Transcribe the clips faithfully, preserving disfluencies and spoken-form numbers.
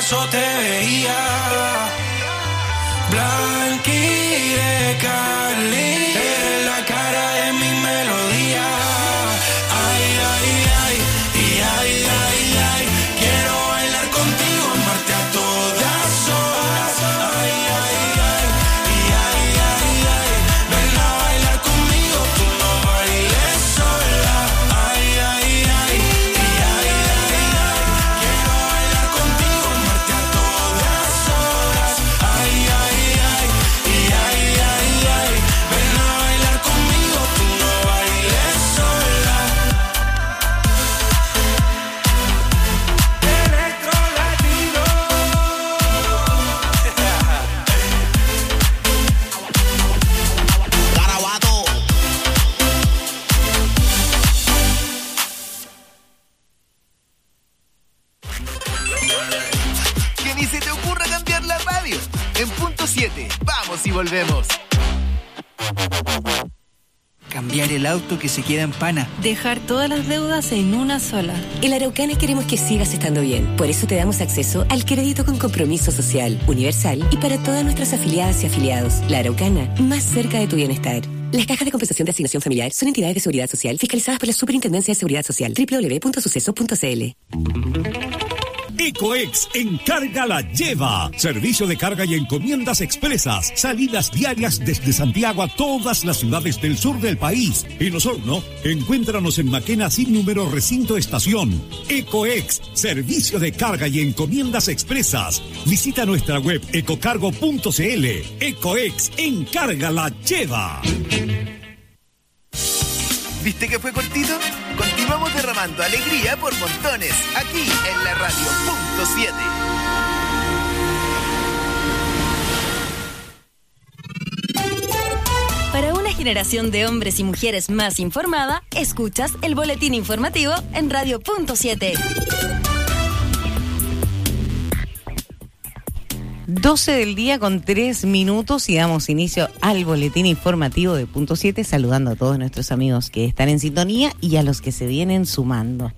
acaso te veía blanqui de Cali, eres la cara de mi melodía. Ay, ay, ay, y ay, ay, ay, quiero bailar contigo, amarte a todas horas. Ay, ay, ay, y ay, ay, ay, ven a bailar conmigo, tú no bailes sola. Ay, ay, ay, y ay, ay, ay, quiero bailar contigo, amarte a todas horas. Ay, ay, ay, y ay, ay, ay, ven a bailar conmigo, tú no bailes sola. Electro Latino. Garabato. Que ni se te ocurra cambiar la radio. En punto siete, vamos y volvemos. Cambiar el auto que se queda en pana. Dejar todas las deudas en una sola. En Araucana queremos que sigas estando bien. Por eso te damos acceso al crédito con compromiso social, universal y para todas nuestras afiliadas y afiliados. La Araucana, más cerca de tu bienestar. Las cajas de compensación de asignación familiar son entidades de seguridad social fiscalizadas por la Superintendencia de Seguridad Social. doble u doble u doble u punto suceso punto c l. Ecoex Encarga la Lleva. Servicio de carga y encomiendas expresas. Salidas diarias desde Santiago a todas las ciudades del sur del país. En Osorno, encuéntranos en Maquena sin número recinto estación. Ecoex, servicio de carga y encomiendas expresas. Visita nuestra web ecocargo punto c l. Ecoex Encarga la Lleva. ¿Viste que fue cortito? Continuamos derramando alegría por montones, aquí en la radio punto siete. Para una generación de hombres y mujeres más informada, escuchas el boletín informativo en radio punto siete. doce del día con tres minutos y damos inicio al boletín informativo de Punto siete, saludando a todos nuestros amigos que están en sintonía y a los que se vienen sumando.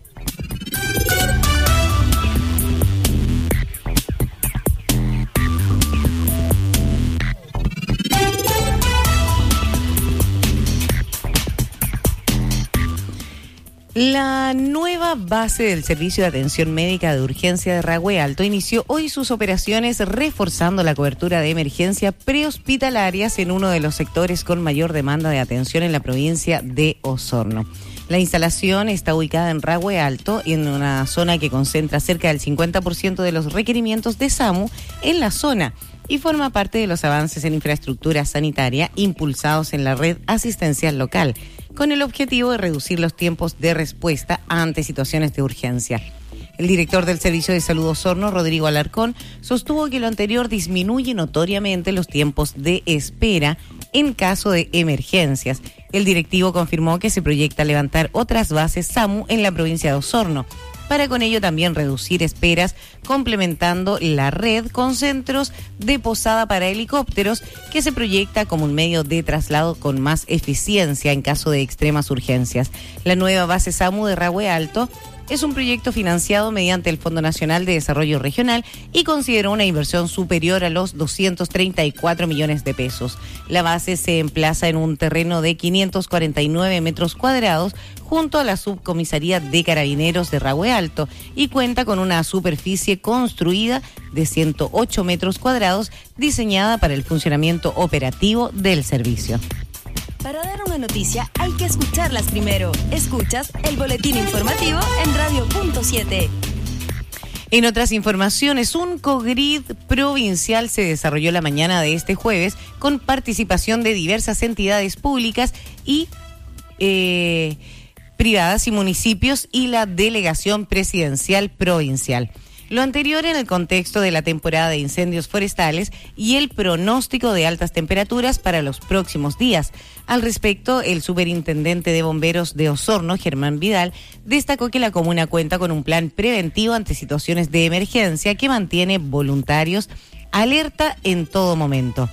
La nueva base del Servicio de Atención Médica de Urgencia de Rahue Alto inició hoy sus operaciones reforzando la cobertura de emergencia prehospitalarias en uno de los sectores con mayor demanda de atención en la provincia de Osorno. La instalación está ubicada en Rahue Alto, en una zona que concentra cerca del cincuenta por ciento de los requerimientos de SAMU en la zona y forma parte de los avances en infraestructura sanitaria impulsados en la red asistencial local, con el objetivo de reducir los tiempos de respuesta ante situaciones de urgencia. El director del Servicio de Salud Osorno, Rodrigo Alarcón, sostuvo que lo anterior disminuye notoriamente los tiempos de espera en caso de emergencias. El directivo confirmó que se proyecta levantar otras bases SAMU en la provincia de Osorno, para con ello también reducir esperas, complementando la red con centros de posada para helicópteros, que se proyecta como un medio de traslado con más eficiencia en caso de extremas urgencias. La nueva base SAMU de Rahue Alto es un proyecto financiado mediante el Fondo Nacional de Desarrollo Regional y consideró una inversión superior a los doscientos treinta y cuatro millones de pesos. La base se emplaza en un terreno de quinientos cuarenta y nueve metros cuadrados junto a la Subcomisaría de Carabineros de Rahue Alto y cuenta con una superficie construida de ciento ocho metros cuadrados diseñada para el funcionamiento operativo del servicio. Para dar una noticia hay que escucharlas primero. Escuchas el boletín informativo en radio punto siete. En otras informaciones, un COGRID provincial se desarrolló la mañana de este jueves con participación de diversas entidades públicas y eh, privadas y municipios y la delegación presidencial provincial. Lo anterior en el contexto de la temporada de incendios forestales y el pronóstico de altas temperaturas para los próximos días. Al respecto, el superintendente de bomberos de Osorno, Germán Vidal, destacó que la comuna cuenta con un plan preventivo ante situaciones de emergencia que mantiene voluntarios alerta en todo momento.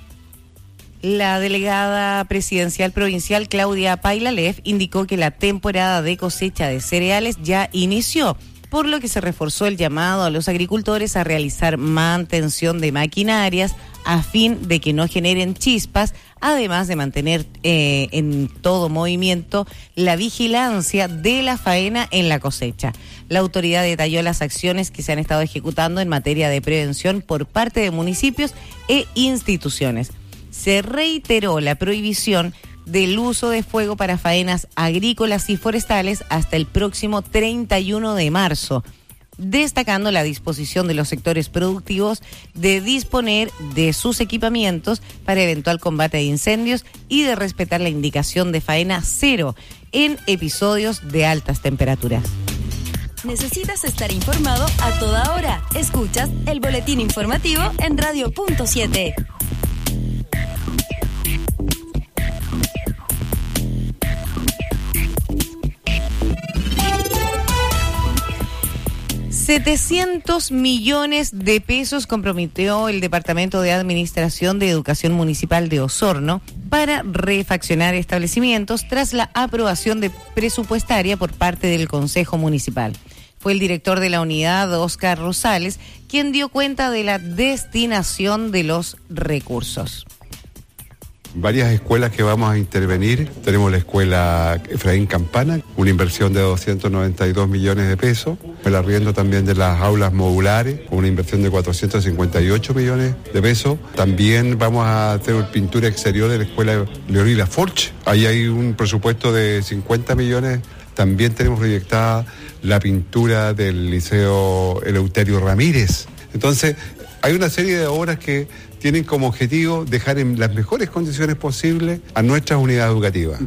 La delegada presidencial provincial Claudia Pailalef indicó que la temporada de cosecha de cereales ya inició, por lo que se reforzó el llamado a los agricultores a realizar mantención de maquinarias a fin de que no generen chispas, además de mantener eh, en todo movimiento la vigilancia de la faena en la cosecha. La autoridad detalló las acciones que se han estado ejecutando en materia de prevención por parte de municipios e instituciones. Se reiteró la prohibición del uso de fuego para faenas agrícolas y forestales hasta el próximo treinta y uno de marzo, destacando la disposición de los sectores productivos de disponer de sus equipamientos para eventual combate de incendios y de respetar la indicación de faena cero en episodios de altas temperaturas. ¿Necesitas estar informado a toda hora? Escuchas el boletín informativo en Radio Punto siete. setecientos millones de pesos comprometió el Departamento de Administración de Educación Municipal de Osorno para refaccionar establecimientos tras la aprobación de presupuestaria por parte del Consejo Municipal. Fue el director de la unidad, Oscar Rosales, quien dio cuenta de la destinación de los recursos. Varias escuelas que vamos a intervenir. Tenemos la escuela Efraín Campana, una inversión de doscientos noventa y dos millones de pesos. El arriendo también de las aulas modulares, una inversión de cuatrocientos cincuenta y ocho millones de pesos. También vamos a hacer pintura exterior de la escuela Leonila Forch. Ahí hay un presupuesto de cincuenta millones. También tenemos proyectada la pintura del Liceo Eleuterio Ramírez. Entonces, hay una serie de obras que tienen como objetivo dejar en las mejores condiciones posibles a nuestras unidades educativas.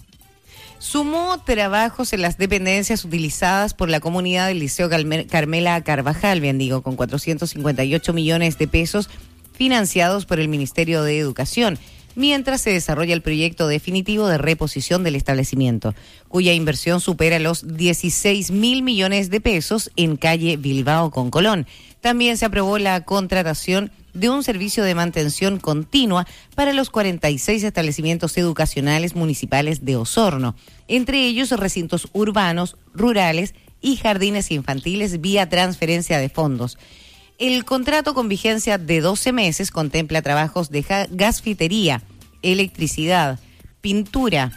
Sumó trabajos en las dependencias utilizadas por la comunidad del Liceo Carmela Carvajal, bien digo, con cuatrocientos cincuenta y ocho millones de pesos financiados por el Ministerio de Educación, mientras se desarrolla el proyecto definitivo de reposición del establecimiento, cuya inversión supera los dieciséis mil millones de pesos en calle Bilbao con Colón. También se aprobó la contratación de un servicio de mantención continua para los cuarenta y seis establecimientos educacionales municipales de Osorno, entre ellos recintos urbanos, rurales y jardines infantiles vía transferencia de fondos. El contrato con vigencia de doce meses contempla trabajos de gasfitería, electricidad, pintura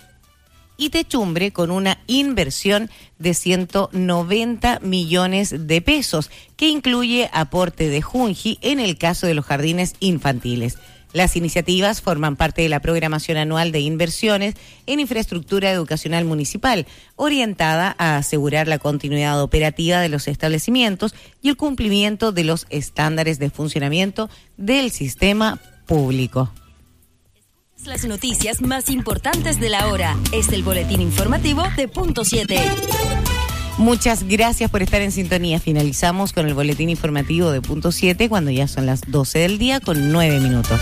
y techumbre con una inversión de ciento noventa millones de pesos, que incluye aporte de Junji en el caso de los jardines infantiles. Las iniciativas forman parte de la programación anual de inversiones en infraestructura educacional municipal, orientada a asegurar la continuidad operativa de los establecimientos y el cumplimiento de los estándares de funcionamiento del sistema público. Las noticias más importantes de la hora. Es el boletín informativo de Punto siete. Muchas gracias por estar en sintonía. Finalizamos con el boletín informativo de Punto siete cuando ya son las doce del día con nueve minutos.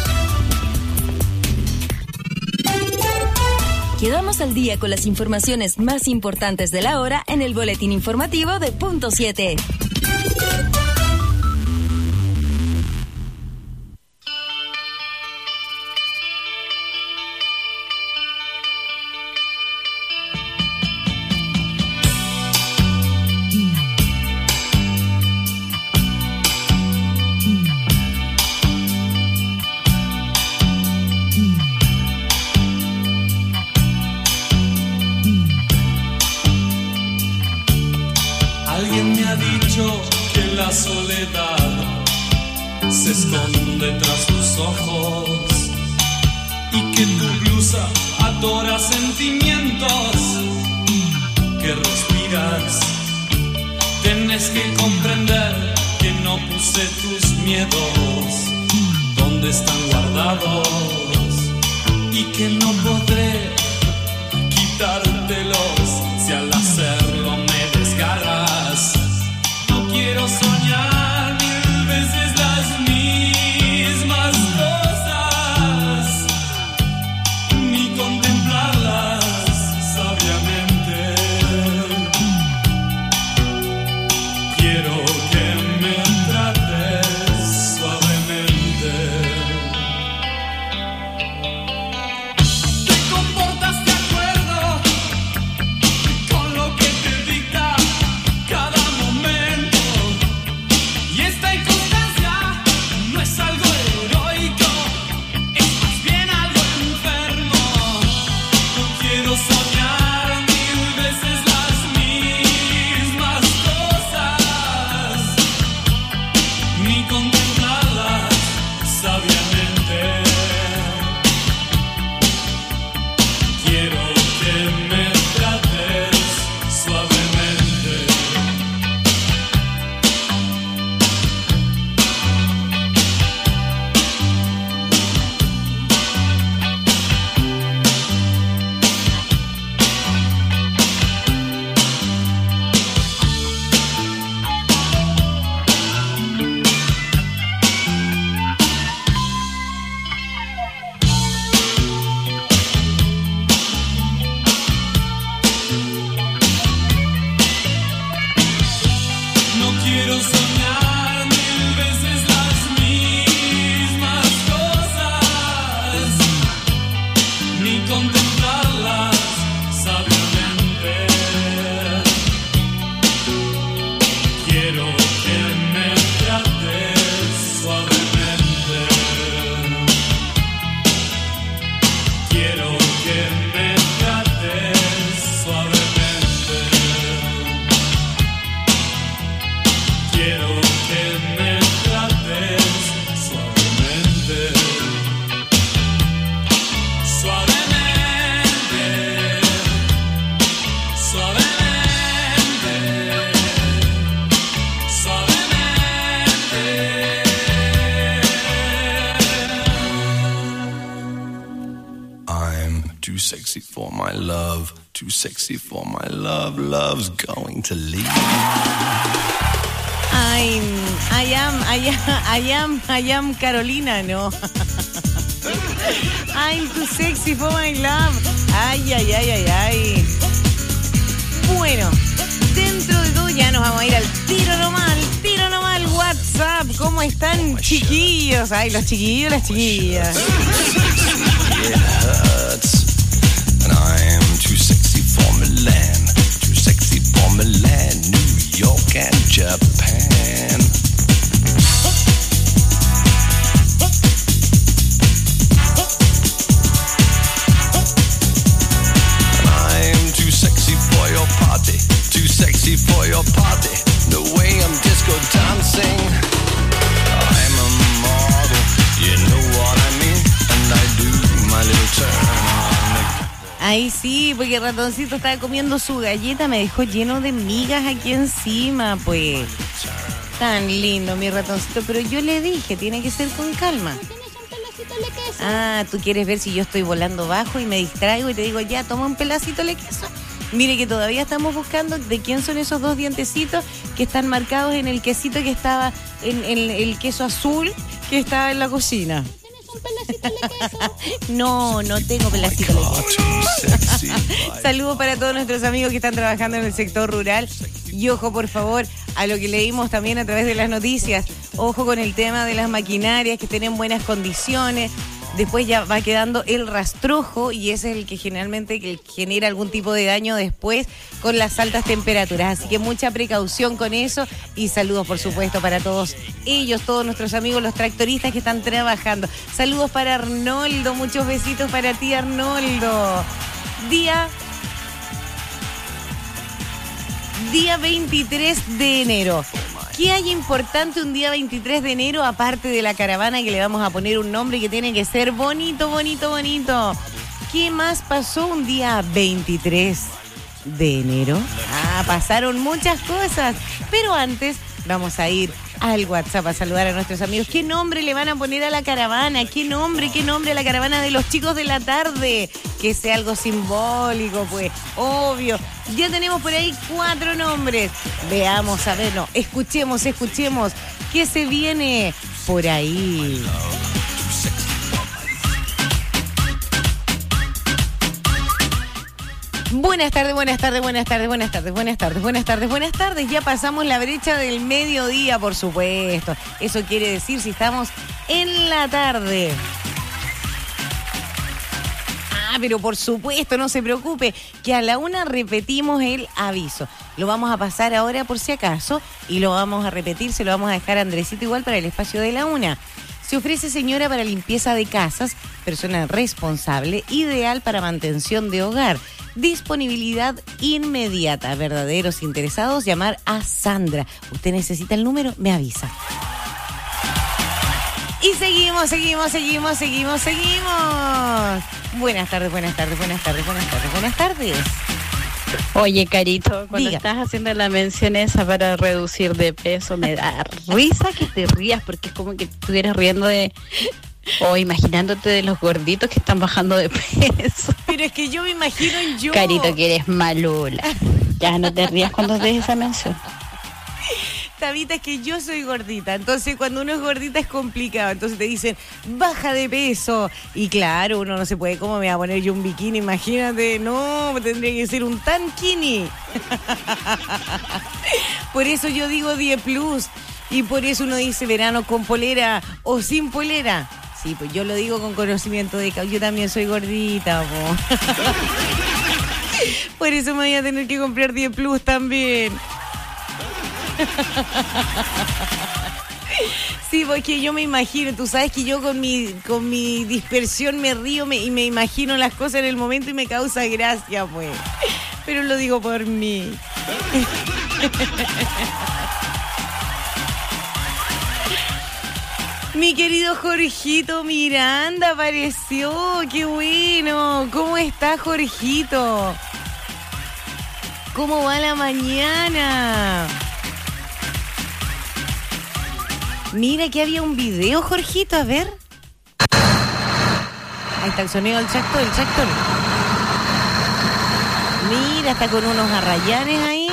Quedamos al día con las informaciones más importantes de la hora en el boletín informativo de Punto siete. La soledad se esconde tras tus ojos y que tu blusa adora sentimientos que respiras. Tienes que comprender que no puse tus miedos donde están guardados y que no podré quitártelos si al hacerlo me desgarras. Quiero soñar mil veces las mismas cosas, ni contemplarlas sabiamente. Quiero que me trates suavemente. too sexy for my love, too sexy for my love, love's going to leave. I'm, I am, I am, I am, I am Carolina, no. I'm too sexy for my love. Ay, ay, ay, ay, ay. Bueno, dentro de todo ya nos vamos a ir al tiro nomás, al tiro nomás, al WhatsApp. ¿Cómo están, chiquillos? Ay, los chiquillos, las chiquillas. It hurts, and I am too sexy for Milan, too sexy for Milan, New York and Japan. And I am too sexy for your party, too sexy for your party, the way I'm disco dancing. I'm a model, you know what I mean, and I do my little turn on. Ay, sí, porque el ratoncito estaba comiendo su galleta, me dejó lleno de migas aquí encima, pues. Tan lindo, mi ratoncito, pero yo le dije, tiene que ser con calma. Ah, tú quieres ver si yo estoy volando bajo y me distraigo y te digo, ya, toma un pedacito de queso. Mire que todavía estamos buscando de quién son esos dos dientecitos que están marcados en el quesito que estaba, en, en el queso azul que estaba en la cocina. No, no tengo pedacito de queso. Saludos para todos nuestros amigos que están trabajando en el sector rural. Y ojo, por favor, a lo que leímos también a través de las noticias. Ojo con el tema de las maquinarias que estén en buenas condiciones. Después ya va quedando el rastrojo y ese es el que generalmente que genera algún tipo de daño después con las altas temperaturas. Así que mucha precaución con eso y saludos, por supuesto, para todos ellos, todos nuestros amigos, los tractoristas que están trabajando. Saludos para Arnoldo, muchos besitos para ti, Arnoldo. Día... Día veintitrés de enero. ¿Qué hay importante un día veintitrés de enero aparte de la caravana que le vamos a poner un nombre que tiene que ser bonito, bonito, bonito? ¿Qué más pasó un día veintitrés de enero? Ah, pasaron muchas cosas, pero antes vamos a ir al WhatsApp a saludar a nuestros amigos. ¿Qué nombre le van a poner a la caravana? ¿Qué nombre, qué nombre a la caravana de los chicos de la tarde? Que sea algo simbólico, pues, obvio. Ya tenemos por ahí cuatro nombres. Veamos, a ver, no, escuchemos, escuchemos. ¿Qué se viene por ahí? Buenas tardes, buenas tardes, buenas tardes, buenas tardes, buenas tardes, buenas tardes, buenas tardes. Ya pasamos la brecha del mediodía, por supuesto. Eso quiere decir si estamos en la tarde. Ah, pero por supuesto, no se preocupe, que a la una repetimos el aviso. Lo vamos a pasar ahora por si acaso y lo vamos a repetir, se lo vamos a dejar a Andresito igual para el espacio de la una. Se ofrece señora para limpieza de casas, persona responsable, ideal para mantención de hogar. Disponibilidad inmediata. Verdaderos interesados, llamar a Sandra. Usted necesita el número, me avisa. Y seguimos, seguimos, seguimos, seguimos, seguimos. Buenas tardes, buenas tardes, buenas tardes, buenas tardes, buenas tardes. Oye, Carito, cuando Diga. estás haciendo la mención esa para reducir de peso, me da risa que te rías, porque es como que estuvieras riendo de... O imaginándote de los gorditos que están bajando de peso. Pero es que yo me imagino en yo. Carito, que eres malula. Ya no te rías cuando des esa mención. Tabita, es que yo soy gordita, entonces cuando uno es gordita es complicado, entonces te dicen, baja de peso, y claro, uno no se puede, ¿cómo me voy a poner yo un bikini? Imagínate, no, tendría que ser un tankini. Por eso yo digo diez plus, y por eso uno dice verano con polera o sin polera. Sí, pues yo lo digo con conocimiento de causa, yo también soy gordita, po. Por eso me voy a tener que comprar diez plus también. Sí, porque yo me imagino, tú sabes que yo con mi con mi dispersión me río me, y me imagino las cosas en el momento y me causa gracia, pues. Pero lo digo por mí. Mi querido Jorgito Miranda apareció, qué bueno. ¿Cómo está, Jorgito? ¿Cómo va la mañana? Mira que había un video, Jorgito, a ver. Ahí está el sonido del tractor, el tractor. Mira, está con unos arrayanes ahí.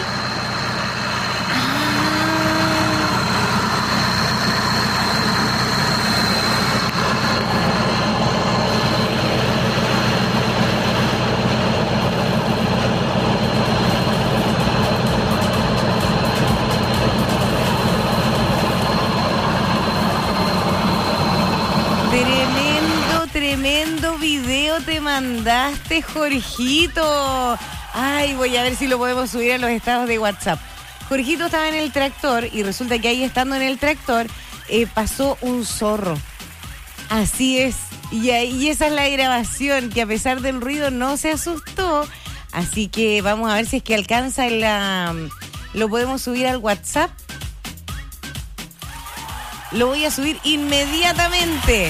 Tremendo, tremendo video te mandaste, Jorgito. Ay, voy a ver si lo podemos subir a los estados de WhatsApp. Jorgito estaba en el tractor y resulta que ahí estando en el tractor eh, pasó un zorro. Así es. Y, y esa es la grabación, que a pesar del ruido no se asustó. Así que vamos a ver si es que alcanza la... Lo podemos subir al WhatsApp. Lo voy a subir inmediatamente.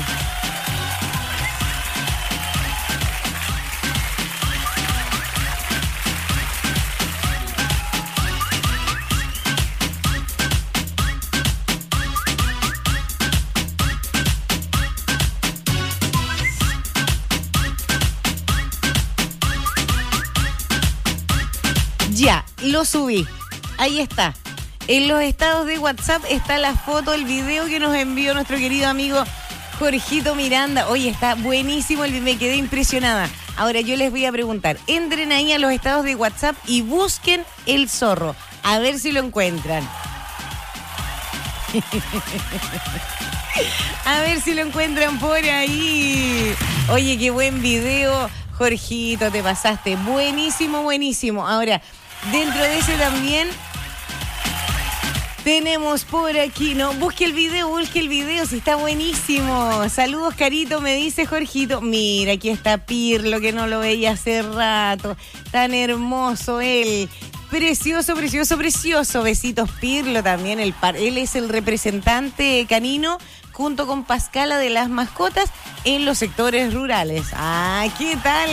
Ya, lo subí. Ahí está. En los estados de WhatsApp está la foto, el video que nos envió nuestro querido amigo Jorgito Miranda. Oye, está buenísimo, me quedé impresionada. Ahora yo les voy a preguntar, entren ahí a los estados de WhatsApp y busquen el zorro, a ver si lo encuentran. A ver si lo encuentran por ahí. Oye, qué buen video, Jorgito, te pasaste. Buenísimo, buenísimo. Ahora, dentro de ese también... Tenemos por aquí, no, busque el video, busque el video, si está buenísimo. Saludos, Carito, me dice Jorgito. Mira, aquí está Pirlo, que no lo veía hace rato. Tan hermoso él. Precioso, precioso, precioso. Besitos, Pirlo también. El par, él es el representante canino junto con Pascala de las mascotas en los sectores rurales. Ah, ¿qué tal?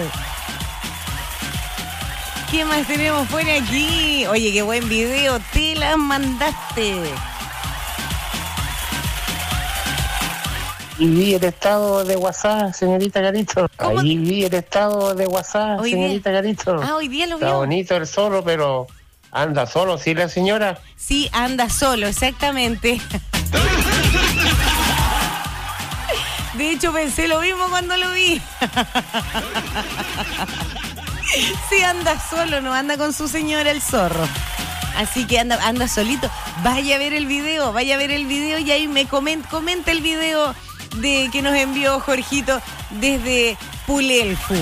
¿Qué más tenemos por aquí? Oye, qué buen video, te las mandaste. Y vi el estado de WhatsApp, señorita Carito. Ahí vi el estado de WhatsApp, ¿Hoy señorita día? Carito. Ah, hoy día lo Está vio. bonito el zorro, pero anda solo, ¿sí la señora? Sí, anda solo, exactamente. De hecho, pensé lo mismo cuando lo vi. Sí, anda solo, no anda con su señora el zorro. Así que anda, anda solito. Vaya a ver el video, vaya a ver el video y ahí me comenta, comenta el video de que nos envió Jorgito desde Pulelfu.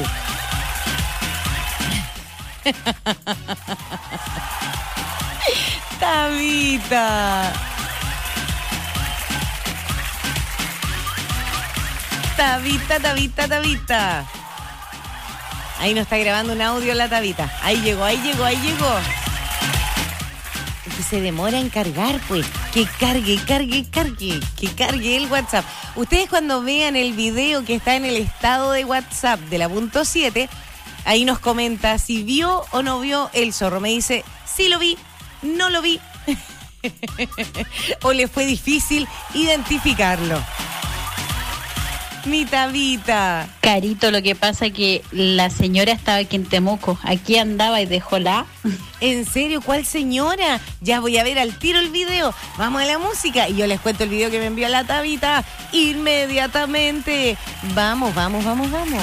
Tabita. Tabita, Tabita, Tabita. Ahí nos está grabando un audio la Tabita. Ahí llegó, ahí llegó, ahí llegó. Que se demora en cargar, pues. Que cargue, cargue, cargue. Que cargue el WhatsApp. Ustedes cuando vean el video que está en el estado de WhatsApp de la punto siete, ahí nos comenta si vio o no vio el zorro. Me dice, sí lo vi, no lo vi. O le fue difícil identificarlo. Mi Tabita. Carito, lo que pasa es que la señora estaba aquí en Temuco. Aquí andaba y dejó la... ¿En serio? ¿Cuál señora? Ya voy a ver al tiro el video. Vamos a la música y yo les cuento el video que me envió la Tabita inmediatamente. Vamos, vamos, vamos, vamos.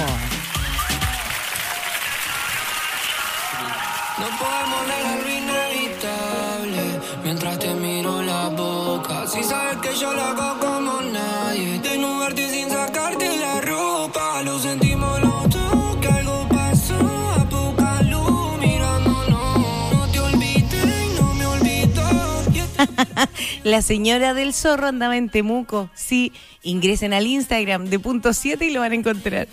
No podemos negar lo inevitable mientras te miro la boca. Si sabes que yo lo hago como nadie, desnudarte sin sacarte la ropa. Lo sentimos los dos, que algo pasó. A poca luz mirándonos. No te olvides y no me olvido. La señora del zorro andaba en Temuco. Sí, ingresen al Instagram de punto siete y lo van a encontrar.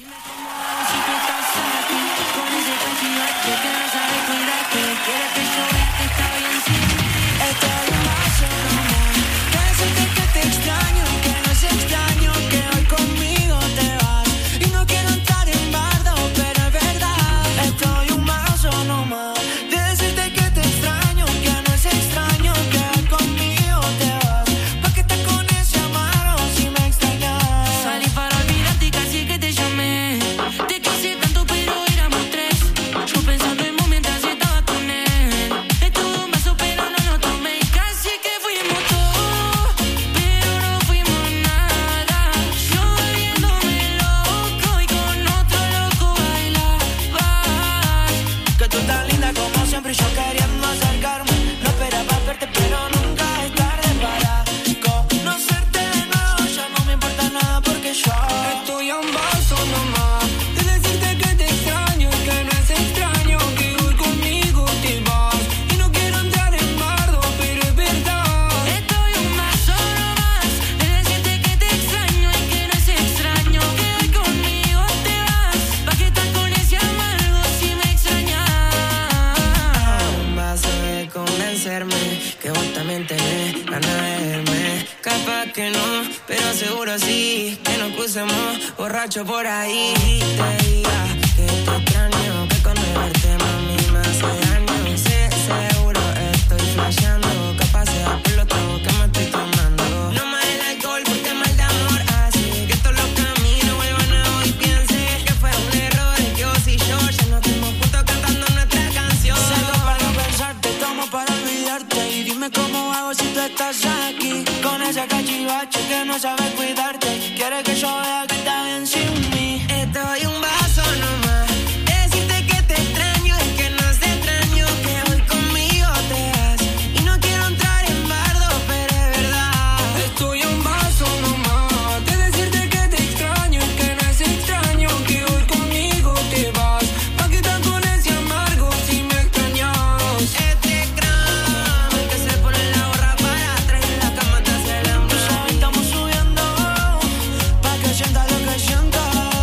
yo. Estoy a un vaso nomás de decirte que te extraño y que no es extraño que hoy conmigo te vas. Y no quiero entrar en bardo, pero es verdad. Estoy a un vaso nomás de decirte que te extraño y que no es extraño que hoy conmigo te vas. ¿Pa' qué estás con ese amargo si me extrañas? Un vaso de convencerme que vos también tenés ganas de verme. Capaz que no, pero seguro sí que nos pusimos borrachos por ahí. Te diga que te extraño, que con no verte mami me hace daño. Sé, seguro estoy flasheando, capaz sea por lo trago que me estoy tomando. No más el alcohol porque mal de amor, así que todos los caminos vuelvan a hoy. Piense que fue un error, que vos y yo ya no estuvimos juntos cantando nuestra canción. Salgo para no pensarte, tomo para olvidarte. Y dime cómo hago si tú estás aquí con esa cachivache que no sabe cuidarte. Quiere que yo vea que está bien sin mí. Estoy un vaso nomás decirte que te extraño y que no es extraño que hoy conmigo te vas. Y no quiero entrar en bardo, pero es verdad. Estoy a un vaso nomás de decirte que te extraño y que no es extraño que hoy conmigo te vas. ¿Pa' qué estás con ese amargo si me extrañas? Este cráneo que se pone la gorra para atrás y en la cama te hace el hambre. Estamos subiendo pa' que sientas lo que siento.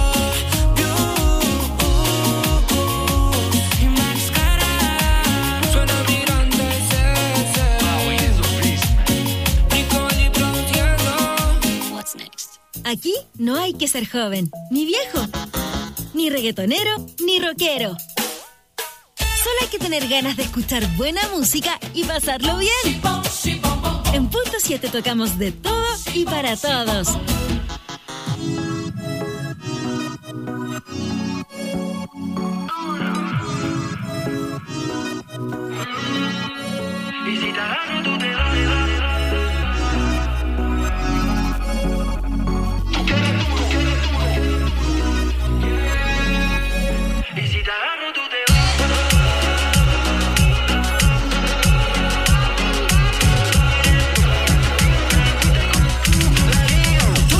Y máscara suena mirando ese Nicole y produciendo. What's next? Aquí no hay que ser joven, ni viejo, ni reggaetonero, ni rockero. Solo hay que tener ganas de escuchar buena música y pasarlo bien. En Punto siete tocamos de todo y para todos. Y si te agarro tú te vas. Y si te agarro tú te vas. Tú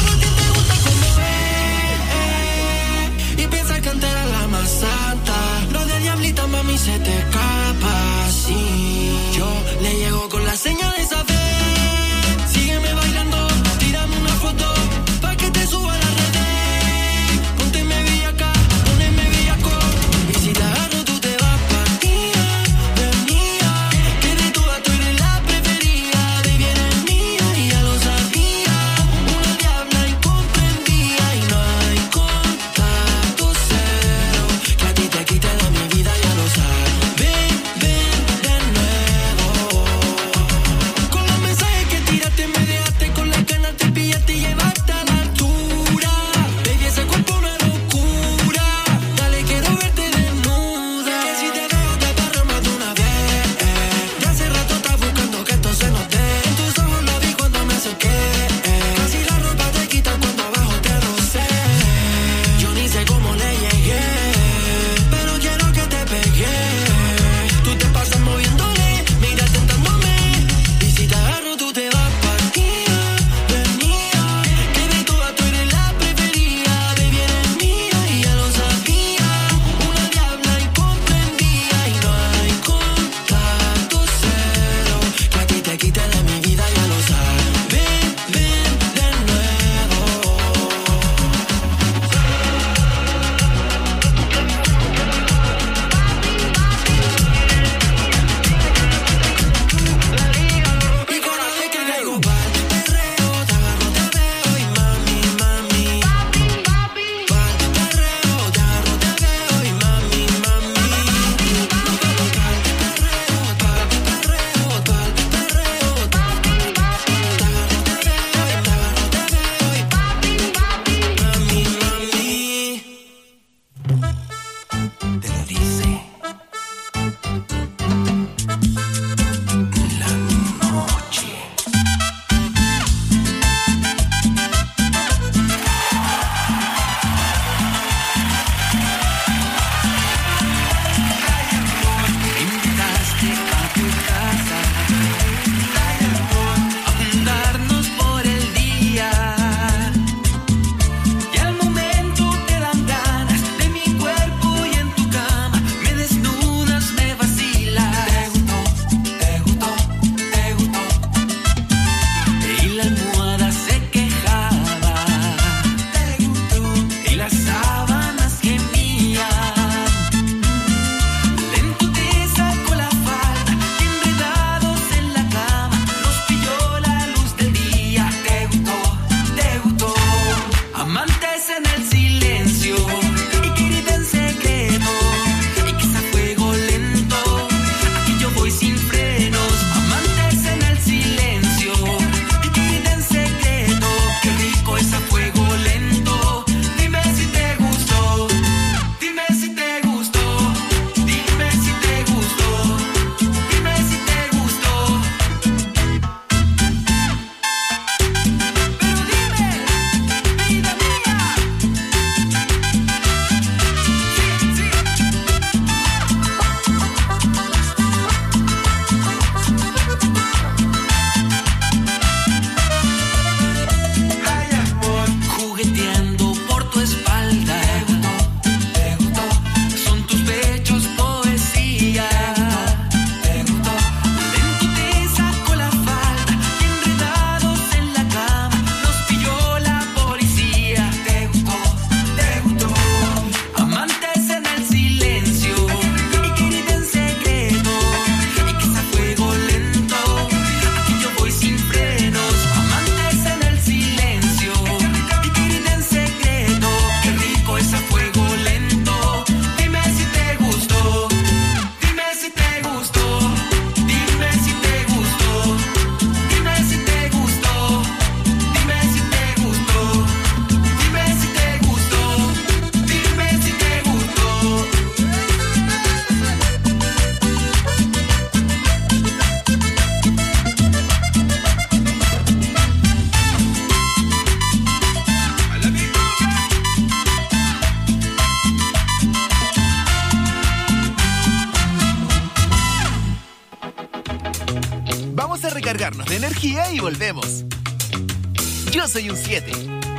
recargarnos de energía y volvemos. Yo soy un siete.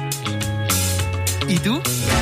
¿Y tú?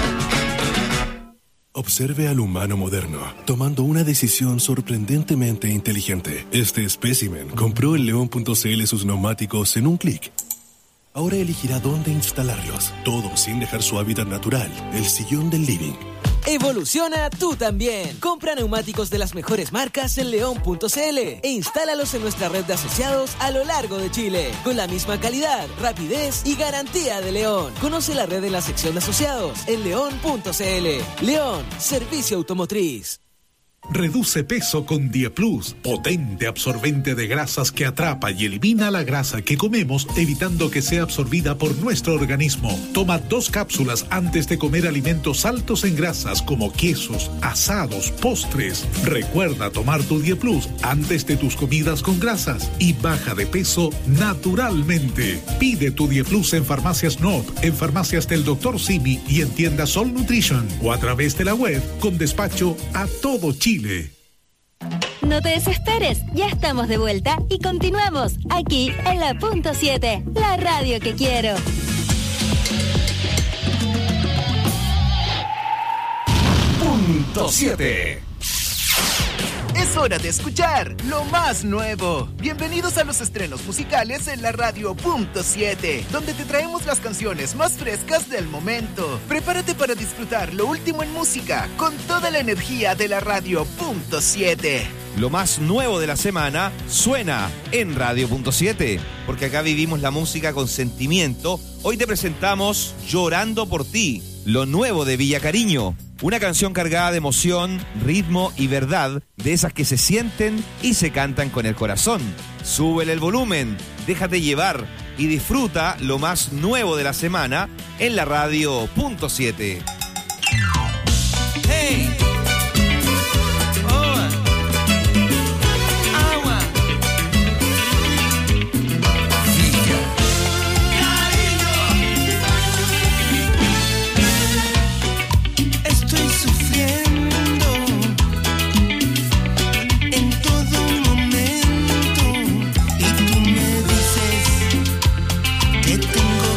Observe al humano moderno, tomando una decisión sorprendentemente inteligente. Este espécimen compró en león punto c l sus neumáticos en un clic. Ahora elegirá dónde instalarlos, todo sin dejar su hábitat natural, el sillón del living. Evoluciona tú también. Compra neumáticos de las mejores marcas en león punto c l e instálalos en nuestra red de asociados a lo largo de Chile, con la misma calidad, rapidez y garantía de León. Conoce la red en la sección de asociados en león punto c l. León, servicio automotriz. Reduce peso con Dieplus, potente absorbente de grasas que atrapa y elimina la grasa que comemos, evitando que sea absorbida por nuestro organismo. Toma dos cápsulas antes de comer alimentos altos en grasas como quesos, asados, postres. Recuerda tomar tu Dieplus antes de tus comidas con grasas y baja de peso naturalmente. Pide tu Dieplus en Farmacias N O P, en Farmacias del doctor Simi y en tiendas Sol Nutrition o a través de la web con despacho a todo Chile. No te desesperes, ya estamos de vuelta y continuamos aquí en la punto siete, la radio que quiero. Punto siete. Es hora de escuchar lo más nuevo. Bienvenidos a los estrenos musicales en la radio Punto siete, donde te traemos las canciones más frescas del momento. Prepárate para disfrutar lo último en música con toda la energía de la radio Punto siete. Lo más nuevo de la semana suena en Radio Punto siete, porque acá vivimos la música con sentimiento. Hoy te presentamos Llorando por ti, lo nuevo de Villa Cariño. Una canción cargada de emoción, ritmo y verdad, de esas que se sienten y se cantan con el corazón. Súbele el volumen, déjate llevar y disfruta lo más nuevo de la semana en la radio Punto siete. Hey.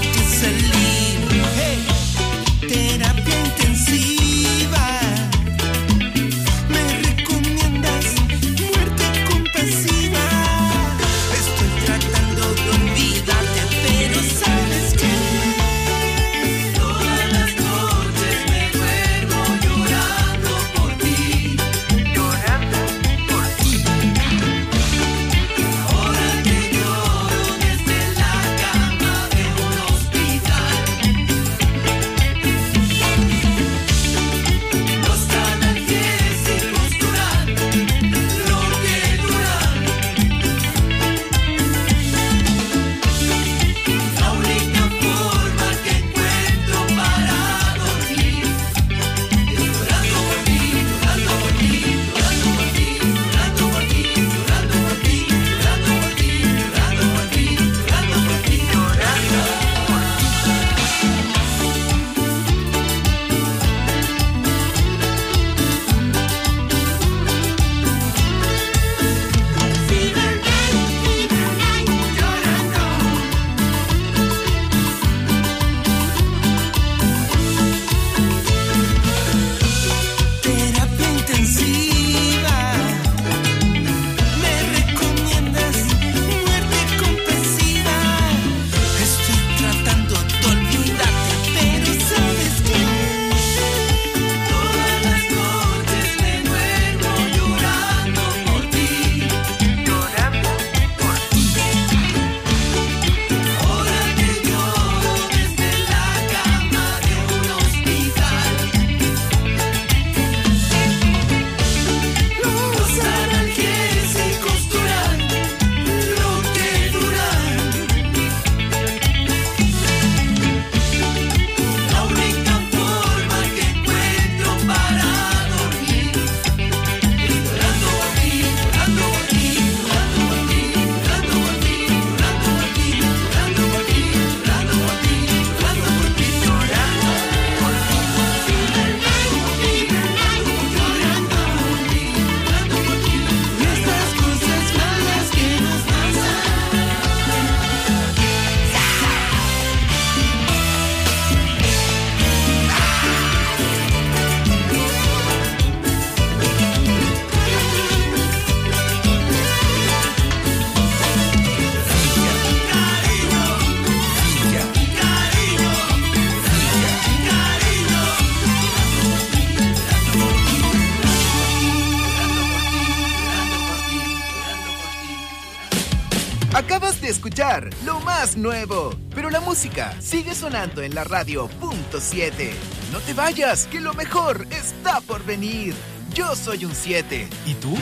Terapia intensiva de escuchar lo más nuevo. Pero la música sigue sonando en la radio punto siete. No te vayas, que lo mejor está por venir. Yo soy un siete. ¿Y tú?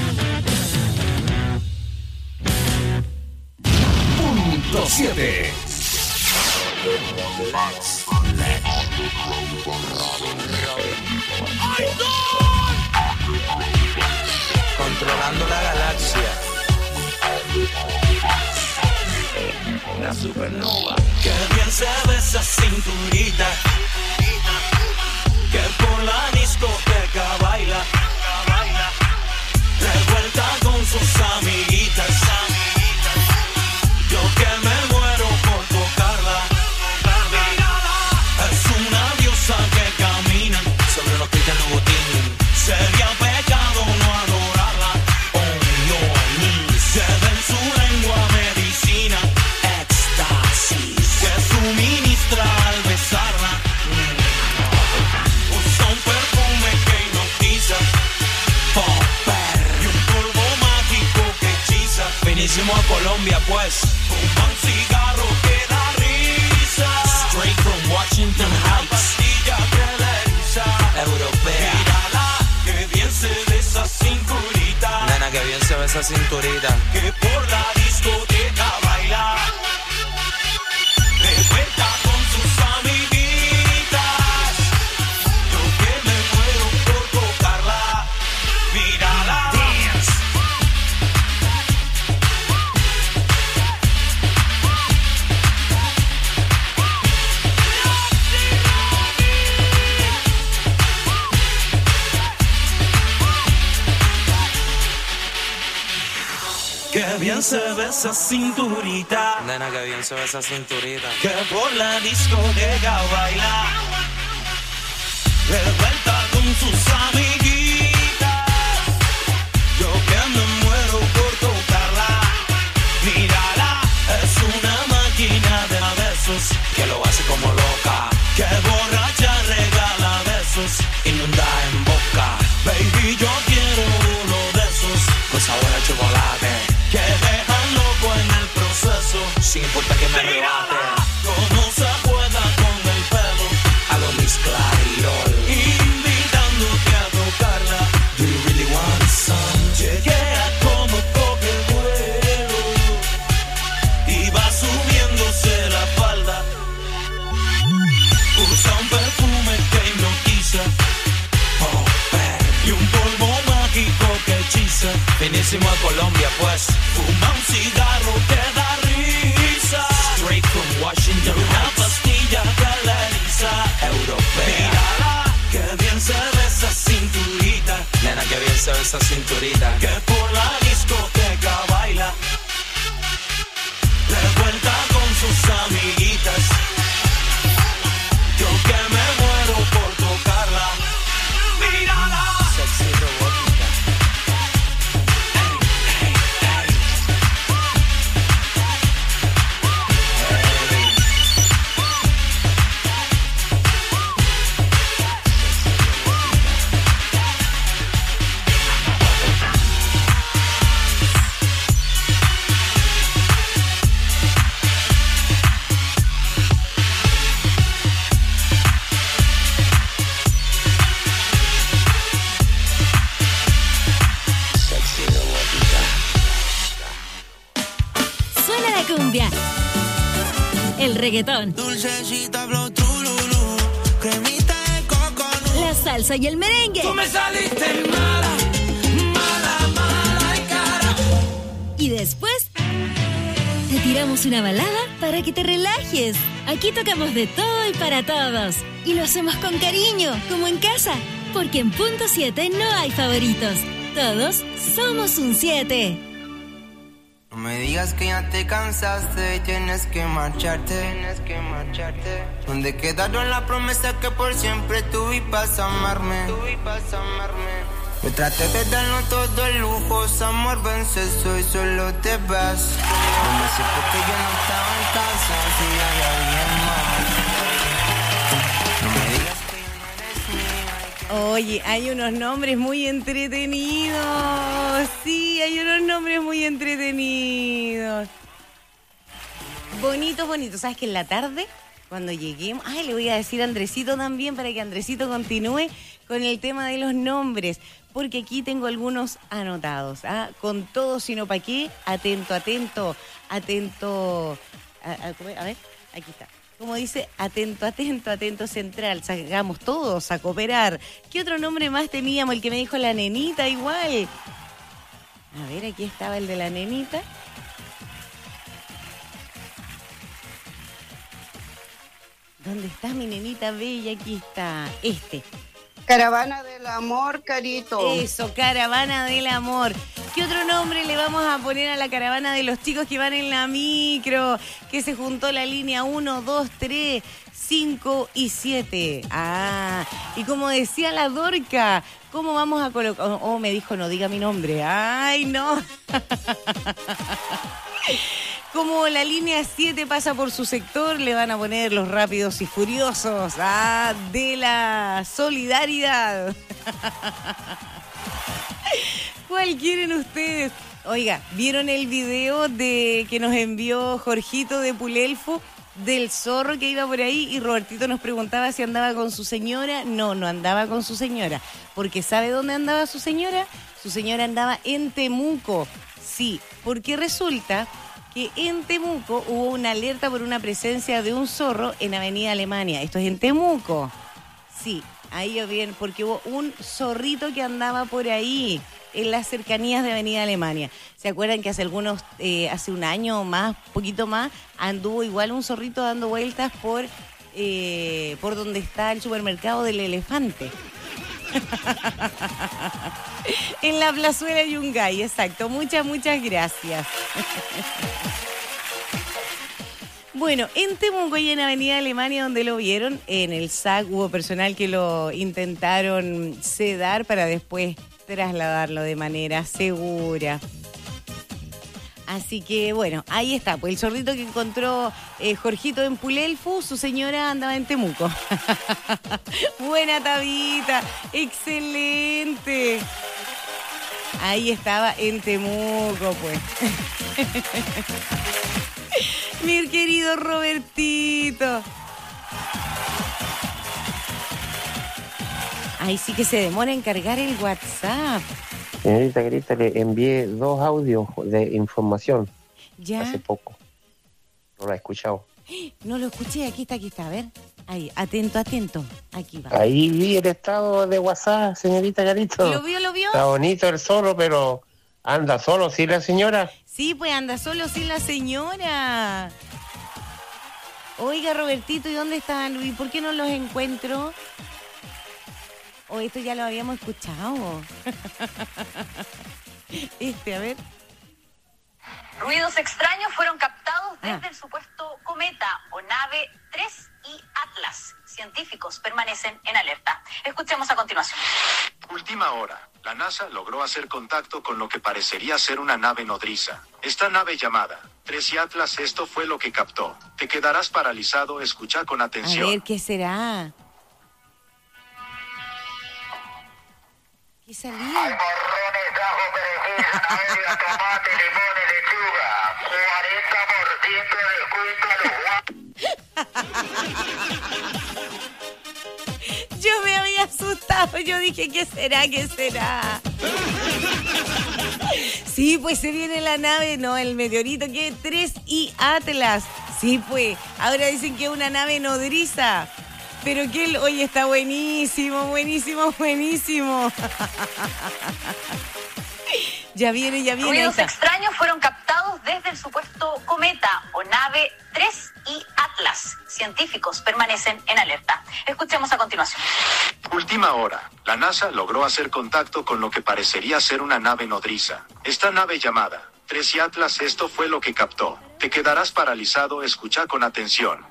Punto siete. Controlando la galaxia. La supernova. Qué bien se ve esa cinturita. Que por la discoteca baila. Revuelta con sus amiguitas. Yo que me muero por tocarla. Es una diosa que camina sobre los pies de Louboutin. Sería pecado no adorarla. Oh no, se ve en su lengua medicina. Éxtasis que suministra al besarla. Usa un perfume que hipnotiza. Popper y un polvo mágico que hechiza. Finísimo a Colombia pues. Fuma un cigarro que da risa. Straight from Washington Heights. Pastilla que le eriza. Europea. Mírala, que bien se ve esa cinturita. Nena, que bien se ve esa cinturita. Que por la discoteca baila. De vuelta con sus amiguitas. Yo que me muero por tocarla. Mírala. Dance. Que bien se ve esa cinturita. Nena, que bien se ve esa cinturita. Que por la discoteca baila. De vuelta con sus amiguitas. Yo que me muero por tocarla. Mírala, es una máquina de besos. Que lo hace como loca. Que borracha regala besos. Inunda en boca. Baby, yo quiero uno de esos. Con sabor a chocolate. Que dejan loco en el proceso. Sin importa que me arrebate. Como se juega con el pelo. A lo Miss Clairol. Invitándote a tocarla. Do you really want some? Chequea como coge el vuelo. Y va subiéndose la falda. Usa un perfume que hipnotiza. Popper y un polvo mágico que hechiza. Finísimo a Colombia pues. Fuma un cigarro que da risa. Straight from Washington. Una pastilla que le eriza. Europea. Mírala, que bien se ve esa cinturita. Nena, que bien se ve esa cinturita. Que por la discoteca baila. De vuelta con sus amiguitas. Yo que me muero por tocarla. Mírala. Sexy robótica. Suena la cumbia, el reggaetón, Dulcecita, flow, trululú, cremita de coco, la salsa y el merengue. tú me saliste mala, mala, mala y cara. Y después te tiramos una balada para que te relajes. Aquí tocamos de todo y para todos. Y lo hacemos con cariño, como en casa. Porque en punto siete no hay favoritos. Todos somos un siete. No me digas que ya te cansaste y tienes que marcharte. Tienes que marcharte. ¿Dónde quedaron las promesas que por siempre tú ibas a amarme? Tú ibas a amarme. Yo traté de darnos todo el lujo, amor, vence eso y solo te vas. No me sé por qué yo no estaba en casa, si hay alguien más. No me digas que ya no eres mía. Oye, hay unos nombres muy entretenidos. Sí, hay unos nombres muy entretenidos. Bonito, bonito. ¿Sabes que en la tarde, cuando lleguemos... Ay, le voy a decir a Andresito también para que Andresito continúe con el tema de los nombres. Porque aquí tengo algunos anotados. ¿Ah? Con todo, sino para qué. Atento, atento, atento. A, a, a ver, aquí está. Como dice, atento, atento, atento central. Salgamos todos a cooperar. ¿Qué otro nombre más teníamos? El que me dijo la nenita igual. A ver, aquí estaba el de la nenita. ¿Dónde está mi nenita bella? Aquí está. Este. Caravana del Amor, Carito. Eso, Caravana del Amor. ¿Qué otro nombre le vamos a poner a la caravana de los chicos que van en la micro? Que se juntó la línea uno, dos, tres, cinco y siete. Ah, y como decía la Dorca, ¿cómo vamos a colocar? Oh, oh, me dijo, no diga mi nombre. Ay, no. Como la línea siete pasa por su sector, le van a poner los rápidos y furiosos. Ah, de la solidaridad. ¿Cuál quieren ustedes? Oiga, ¿vieron el video de que nos envió Jorgito de Pulelfo del zorro que iba por ahí? Y Robertito nos preguntaba si andaba con su señora. No, no andaba con su señora. Porque ¿sabe dónde andaba su señora? Su señora andaba en Temuco. Sí, porque resulta que en Temuco hubo una alerta por una presencia de un zorro en Avenida Alemania. Esto es en Temuco. Sí, ahí yo bien, porque hubo un zorrito que andaba por ahí, en las cercanías de Avenida Alemania. ¿Se acuerdan que hace algunos, eh, hace un año o más, poquito más, anduvo igual un zorrito dando vueltas por, eh, por donde está el supermercado del Elefante? En la plazuela Yungay, exacto. Muchas, muchas gracias. Bueno, en Temuco y en Avenida Alemania, donde lo vieron, en el S A C hubo personal que lo intentaron sedar para después trasladarlo de manera segura. Así que, bueno, ahí está. Pues el zorrito que encontró eh, Jorgito en Pulelfu, su señora andaba en Temuco. Buena, Tabita. Excelente. Ahí estaba en Temuco, pues. Mi querido Robertito. Ahí sí que se demora en cargar el WhatsApp. Señorita Carita, le envié dos audios de información ¿Ya? hace poco. No lo he escuchado. No lo escuché, aquí está, aquí está, a ver. Ahí, atento, atento. Aquí va. Ahí vi el estado de WhatsApp, señorita Carito. ¿Lo vio, lo vio? Está bonito el zorro, pero anda solo, ¿sí la señora? Sí, pues anda solo sin la señora. Oiga, Robertito, ¿y dónde están? ¿Y por qué no los encuentro? O oh, esto ya lo habíamos escuchado. Este, a ver. Ruidos extraños fueron captados desde ah. el supuesto cometa o nave tres I Atlas. Científicos permanecen en alerta. Escuchemos a continuación. Última hora. La NASA logró hacer contacto con lo que parecería ser una nave nodriza. Esta nave llamada tres I Atlas, esto fue lo que captó. Te quedarás paralizado, escucha con atención. A ver, ¿qué será? ¿Qué salía? Hay morrones, ajo, perejil, zanahoria, tomate, limón, lechuga. cuarenta por ciento de descuento a los... Yo me había asustado. Yo dije, ¿qué será? ¿Qué será? Sí, pues se viene la nave, no, el meteorito, que tres I Atlas. Sí, pues, ahora dicen que es una nave nodriza. Pero que él, oye, está buenísimo, buenísimo, buenísimo. Ya viene, ya viene. Ruidos extraños fueron captados desde el supuesto cometa o nave tres I Atlas. Científicos permanecen en alerta. Escuchemos a continuación. Última hora. La NASA logró hacer contacto con lo que parecería ser una nave nodriza. Esta nave llamada tres I Atlas, esto fue lo que captó. Te quedarás paralizado, escucha con atención.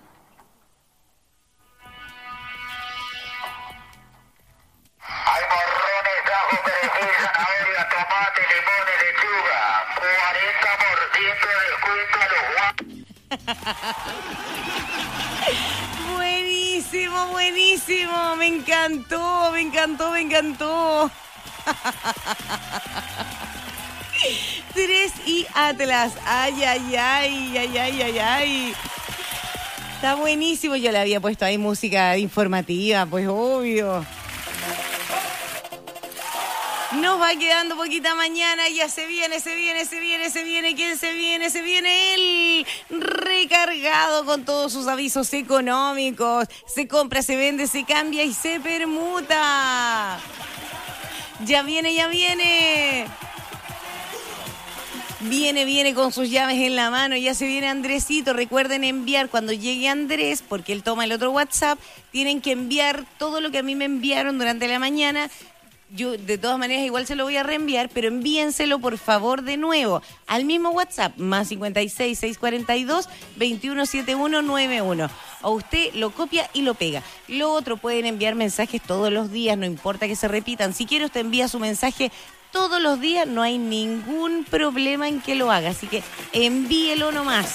Hay morrones, ajo, perejil, zanahoria, tomate, limón, lechuga. cuarenta por ciento de descuento a los... Buenísimo, buenísimo. Me encantó, me encantó, me encantó. Tres y Atlas. Ay, ay, ay, ay, ay, ay, ay. Está buenísimo. Yo le había puesto ahí música informativa, pues obvio. Nos va quedando poquita mañana, ya se viene, se viene, se viene, se viene. ¿Quién se viene? Se viene él, recargado con todos sus avisos económicos. Se compra, se vende, se cambia y se permuta. Ya viene, ya viene. Viene, viene con sus llaves en la mano, ya se viene Andresito. Recuerden enviar cuando llegue Andrés, porque él toma el otro WhatsApp, tienen que enviar todo lo que a mí me enviaron durante la mañana. Yo de todas maneras igual se lo voy a reenviar, pero envíenselo por favor de nuevo al mismo WhatsApp, más cincuenta y seis, seiscientos cuarenta y dos, veintiuno setenta y uno noventa y uno. O usted lo copia y lo pega. Lo otro, pueden enviar mensajes todos los días, no importa que se repitan. Si quiere usted envía su mensaje todos los días, no hay ningún problema en que lo haga. Así que envíelo nomás.